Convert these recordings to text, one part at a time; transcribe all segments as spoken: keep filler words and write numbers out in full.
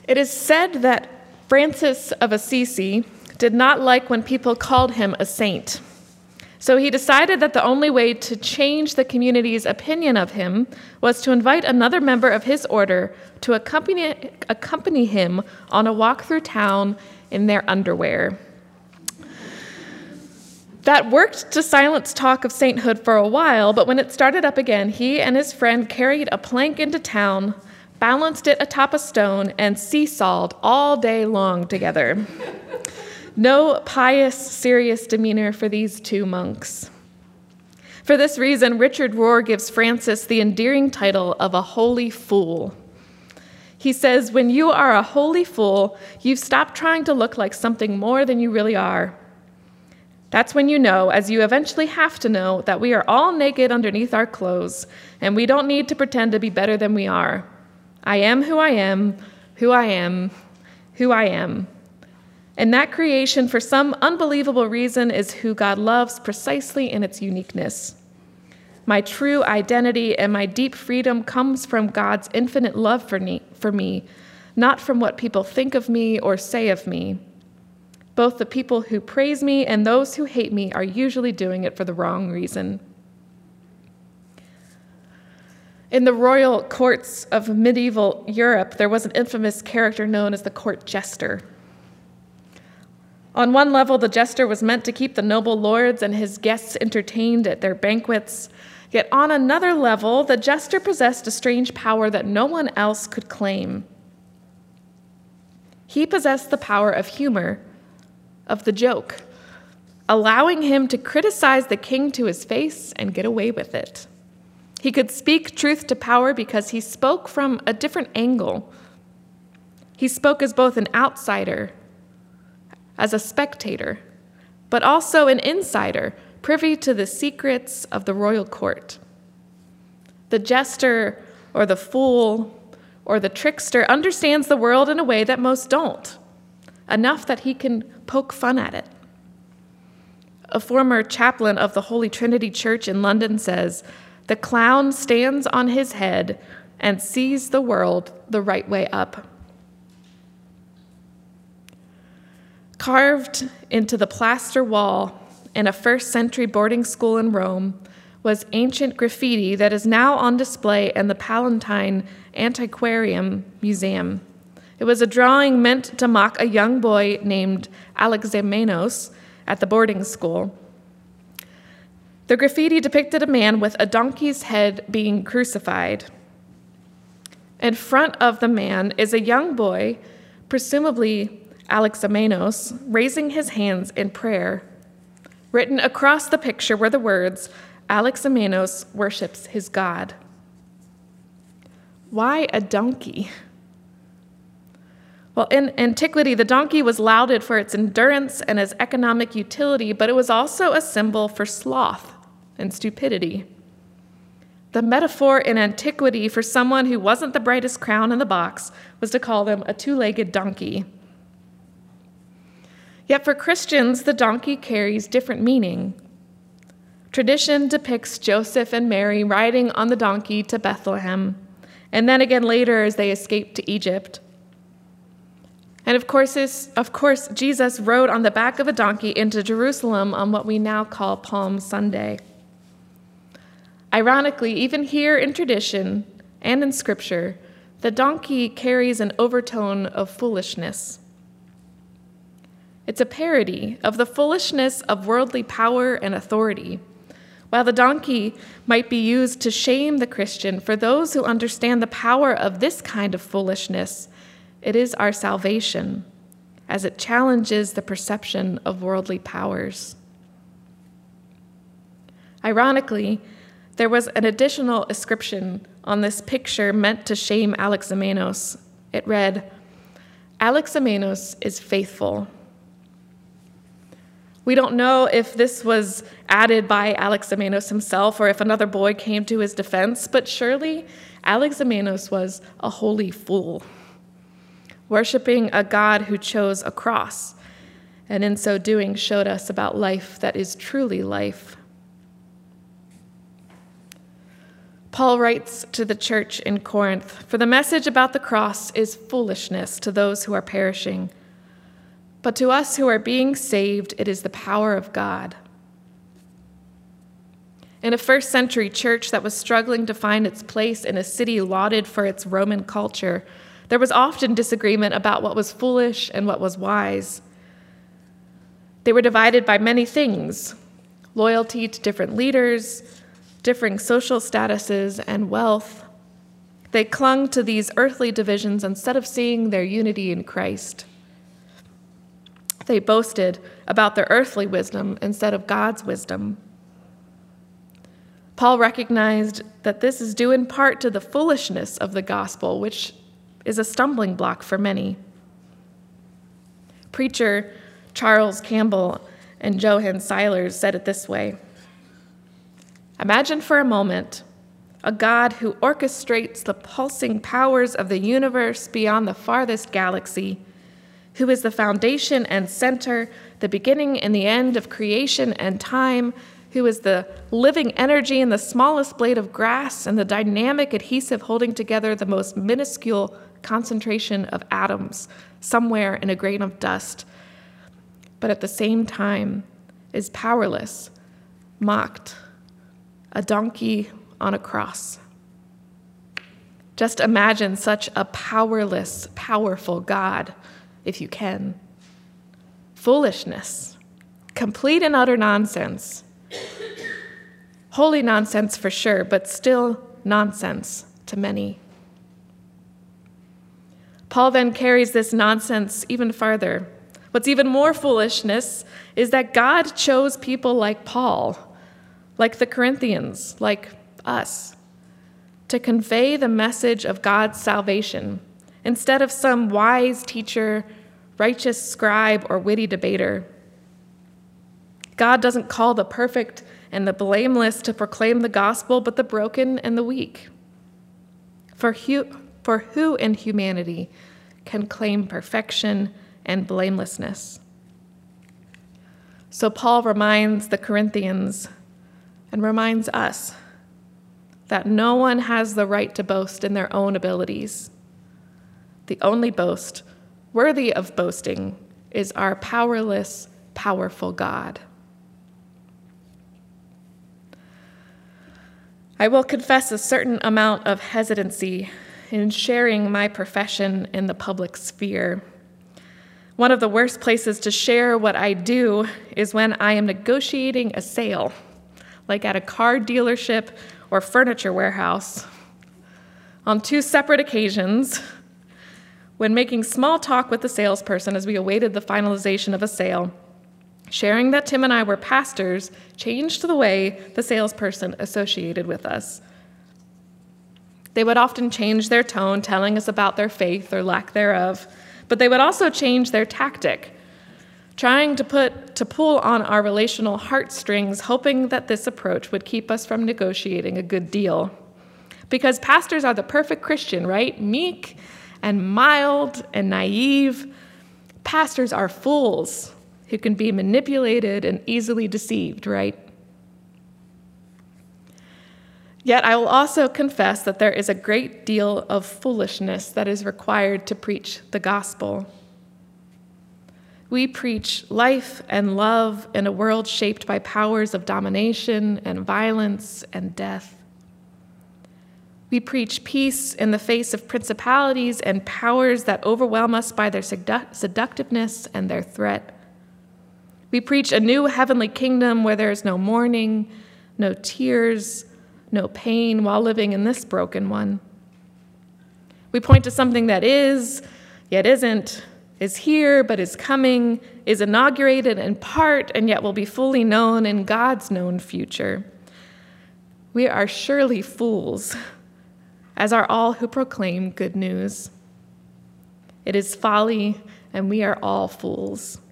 It is said that Francis of Assisi did not like when people called him a saint. So he decided that the only way to change the community's opinion of him was to invite another member of his order to accompany, accompany him on a walk through town in their underwear. That worked to silence talk of sainthood for a while, but when it started up again, he and his friend carried a plank into town, balanced it atop a stone, and seesawed all day long together. No pious, serious demeanor for these two monks. For this reason, Richard Rohr gives Francis the endearing title of a holy fool. He says, when you are a holy fool, you've stopped trying to look like something more than you really are. That's when you know, as you eventually have to know, that we are all naked underneath our clothes, and we don't need to pretend to be better than we are. I am who I am, who I am, who I am. And that creation, for some unbelievable reason, is who God loves precisely in its uniqueness. My true identity and my deep freedom comes from God's infinite love for me, for me, not from what people think of me or say of me. Both the people who praise me and those who hate me are usually doing it for the wrong reason. In the royal courts of medieval Europe, there was an infamous character known as the court jester. On one level, the jester was meant to keep the noble lords and his guests entertained at their banquets. Yet on another level, the jester possessed a strange power that no one else could claim. He possessed the power of humor, of the joke, allowing him to criticize the king to his face and get away with it. He could speak truth to power because he spoke from a different angle. He spoke as both an outsider, as a spectator, but also an insider, privy to the secrets of the royal court. The jester or the fool or the trickster understands the world in a way that most don't, enough that he can poke fun at it. A former chaplain of the Holy Trinity Church in London says, "The clown stands on his head and sees the world the right way up." Carved into the plaster wall in a first century boarding school in Rome was ancient graffiti that is now on display in the Palatine Antiquarium Museum. It was a drawing meant to mock a young boy named Alexamenos at the boarding school. The graffiti depicted a man with a donkey's head being crucified. In front of the man is a young boy, presumably Alexamenos, raising his hands in prayer. Written across the picture were the words, "Alexamenos worships his God." Why a donkey? Well, in antiquity, the donkey was lauded for its endurance and its economic utility, but it was also a symbol for sloth and stupidity. The metaphor in antiquity for someone who wasn't the brightest crown in the box was to call them a two-legged donkey. Yet for Christians, the donkey carries different meaning. Tradition depicts Joseph and Mary riding on the donkey to Bethlehem, and then again later as they escaped to Egypt. And of course, of course, Jesus rode on the back of a donkey into Jerusalem on what we now call Palm Sunday. Ironically, even here in tradition and in Scripture, the donkey carries an overtone of foolishness. It's a parody of the foolishness of worldly power and authority. While the donkey might be used to shame the Christian, for those who understand the power of this kind of foolishness, it is our salvation, as it challenges the perception of worldly powers. Ironically, there was an additional inscription on this picture meant to shame Alexamenos. It read, "Alexamenos is faithful." We don't know if this was added by Alexamenos himself or if another boy came to his defense, but surely Alexamenos was a holy fool, worshiping a God who chose a cross, and in so doing showed us about life that is truly life. Paul writes to the church in Corinth, "For the message about the cross is foolishness to those who are perishing, but to us who are being saved, it is the power of God." In a first century church that was struggling to find its place in a city lauded for its Roman culture, there was often disagreement about what was foolish and what was wise. They were divided by many things: loyalty to different leaders, differing social statuses, and wealth. They clung to these earthly divisions instead of seeing their unity in Christ. They boasted about their earthly wisdom instead of God's wisdom. Paul recognized that this is due in part to the foolishness of the gospel, which is a stumbling block for many. Preacher Charles Campbell and Johann Seilers said it this way: "Imagine for a moment a God who orchestrates the pulsing powers of the universe beyond the farthest galaxy, who is the foundation and center, the beginning and the end of creation and time, who is the living energy in the smallest blade of grass and the dynamic adhesive holding together the most minuscule concentration of atoms somewhere in a grain of dust, but at the same time is powerless, mocked, a donkey on a cross." Just imagine such a powerless, powerful God, if you can. Foolishness, complete and utter nonsense. Holy nonsense for sure, but still nonsense to many. Paul then carries this nonsense even farther. What's even more foolishness is that God chose people like Paul, like the Corinthians, like us, to convey the message of God's salvation instead of some wise teacher, righteous scribe, or witty debater. God doesn't call the perfect and the blameless to proclaim the gospel, but the broken and the weak. For who, for who in humanity can claim perfection and blamelessness? So Paul reminds the Corinthians and reminds us that no one has the right to boast in their own abilities. The only boast worthy of boasting is our powerless, powerful God. I will confess a certain amount of hesitancy in sharing my profession in the public sphere. One of the worst places to share what I do is when I am negotiating a sale, like at a car dealership or furniture warehouse. On two separate occasions, when making small talk with the salesperson as we awaited the finalization of a sale, sharing that Tim and I were pastors changed the way the salesperson associated with us. They would often change their tone, telling us about their faith or lack thereof, but they would also change their tactic, trying to put to pull on our relational heartstrings, hoping that this approach would keep us from negotiating a good deal. Because pastors are the perfect Christian, right? Meek and mild and naive. Pastors are fools who can be manipulated and easily deceived, right? Yet I will also confess that there is a great deal of foolishness that is required to preach the gospel. We preach life and love in a world shaped by powers of domination and violence and death. We preach peace in the face of principalities and powers that overwhelm us by their sedu- seductiveness and their threat. We preach a new heavenly kingdom where there is no mourning, no tears, no pain while living in this broken one. We point to something that is, yet isn't, is here, but is coming, is inaugurated in part, and yet will be fully known in God's known future. We are surely fools, as are all who proclaim good news. It is folly, and we are all fools.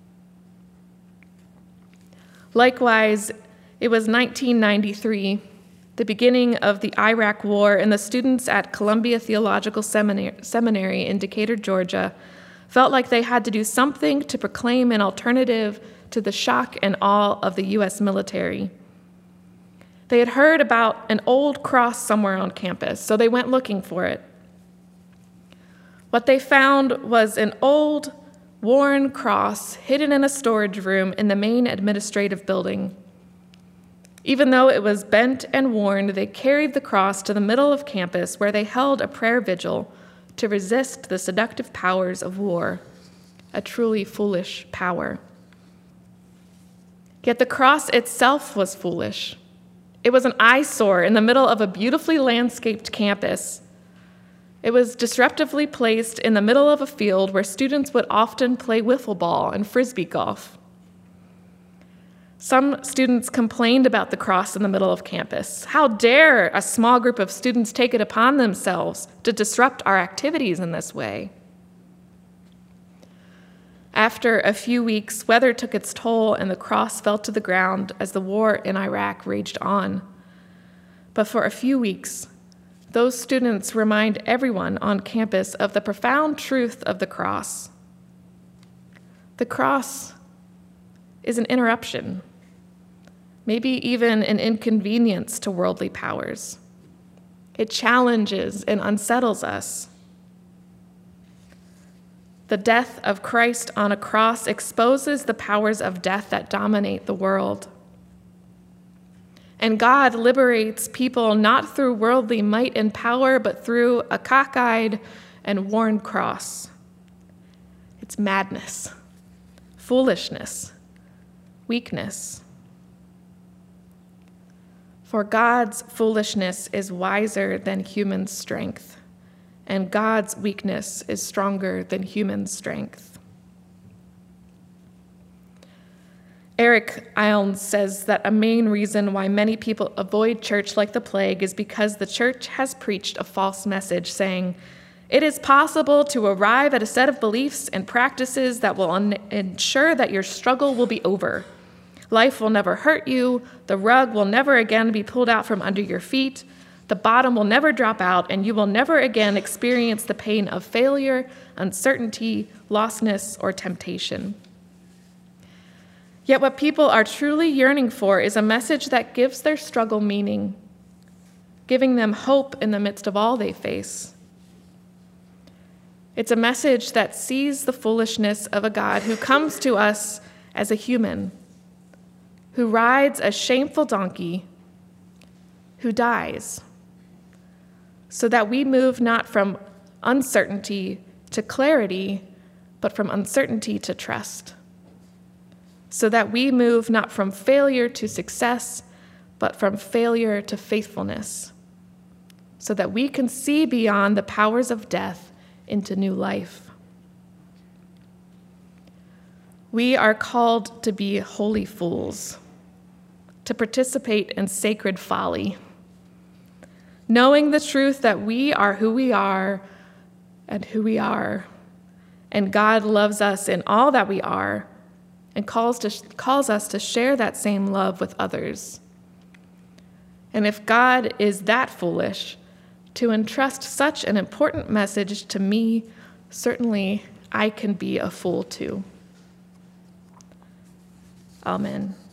Likewise, it was nineteen ninety-three, the beginning of the Iraq War, and the students at Columbia Theological Seminary in Decatur, Georgia, felt like they had to do something to proclaim an alternative to the shock and awe of the U S military. They had heard about an old cross somewhere on campus, so they went looking for it. What they found was an old, worn cross hidden in a storage room in the main administrative building. Even though it was bent and worn, they carried the cross to the middle of campus where they held a prayer vigil to resist the seductive powers of war, a truly foolish power. Yet the cross itself was foolish. It was an eyesore in the middle of a beautifully landscaped campus. It was disruptively placed in the middle of a field where students would often play wiffle ball and frisbee golf. Some students complained about the cross in the middle of campus. How dare a small group of students take it upon themselves to disrupt our activities in this way? After a few weeks, weather took its toll and the cross fell to the ground as the war in Iraq raged on. But for a few weeks, those students remind everyone on campus of the profound truth of the cross. The cross is an interruption, maybe even an inconvenience to worldly powers. It challenges and unsettles us. The death of Christ on a cross exposes the powers of death that dominate the world. And God liberates people not through worldly might and power, but through a cockeyed and worn cross. It's madness, foolishness, weakness. For God's foolishness is wiser than human strength, and God's weakness is stronger than human strength. Eric Iles says that a main reason why many people avoid church like the plague is because the church has preached a false message saying, it is possible to arrive at a set of beliefs and practices that will un- ensure that your struggle will be over. Life will never hurt you, the rug will never again be pulled out from under your feet, the bottom will never drop out, and you will never again experience the pain of failure, uncertainty, lostness, or temptation. Yet what people are truly yearning for is a message that gives their struggle meaning, giving them hope in the midst of all they face. It's a message that sees the foolishness of a God who comes to us as a human, who rides a shameful donkey, who dies, so that we move not from uncertainty to clarity, but from uncertainty to trust. So that we move not from failure to success, but from failure to faithfulness. So that we can see beyond the powers of death into new life. We are called to be holy fools, to participate in sacred folly, knowing the truth that we are who we are and who we are, and God loves us in all that we are, and calls, to, calls us to share that same love with others. And if God is that foolish to entrust such an important message to me, certainly I can be a fool too. Amen.